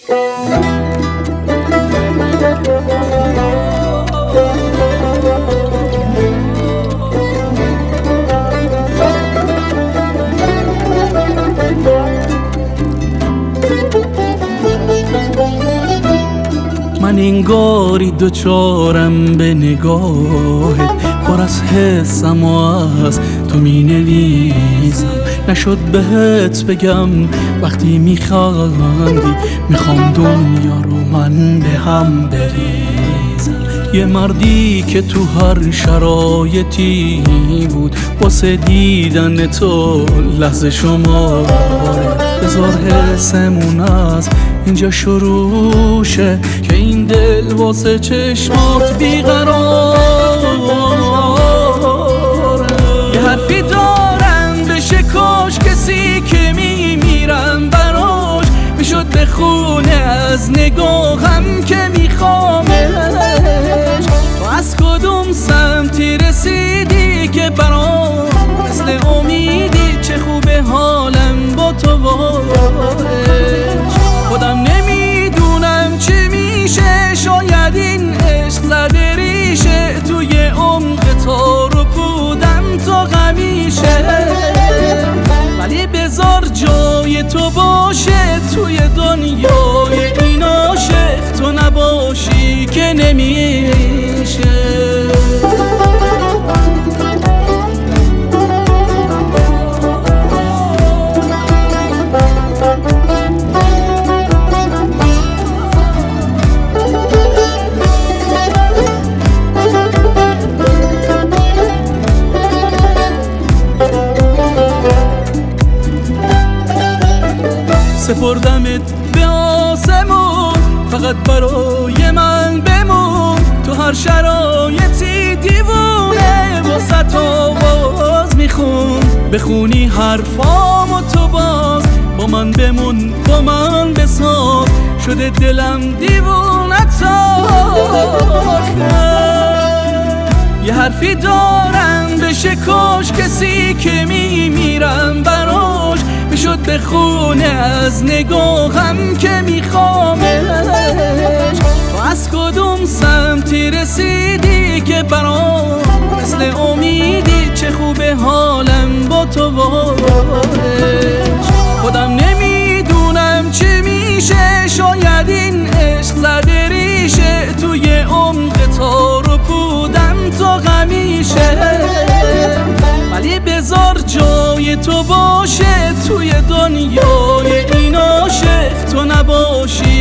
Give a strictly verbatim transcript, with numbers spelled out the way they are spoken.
من انگاری دوچارم به نگاهت، پر از حسم و از تو می نویسم. نشد بهت بگم وقتی میخندی میخوام دنیا رو من به هم بریزم. یه مردی که تو هر شرایطی بود واسه دیدن تو لحظه شماره. بذار حسمون از اینجا شروع شه که این دل واسه چشمات بیقراره. یه حرفی دارم بشه کاش کسی که میمیرم براش میشد بخونه از نگاهم که میخوامش. تو از کدوم سمتی رسیدی که برام مثل امیدی؟ چه خوبه حالم با تو وارش. خودم نمیدونم چی میشه، شاید این عشق زده ریشه توی عمق تار و پودم تا غمیشه. ولی بذار جای تو باشه توی دنیای این عاشق، تو نباشی که نمیشه. سپردمت به آسمون فقط برای من بمون. تو هر شرایطی دیوونه واسه تو آواز میخون. بخونی حرفامو تو باز با من بمون با من بساز. شده دلم دیوونه تا یه حرفی دارم بشه کاش کسی که میمیرم براش میشد بخونه از نگاهم که میخوامش. تو از کدوم سمتی رسیدی که برام مثل امیدی؟ چه خوبه حالم با تو وارش. خودم نمیدونم چی میشه، شاید این عشق زده ریشه توی عمق تار و پودم تا غمیشه. ولی بذار جای تو باشه توی دنیای این عاشق، تو نباشی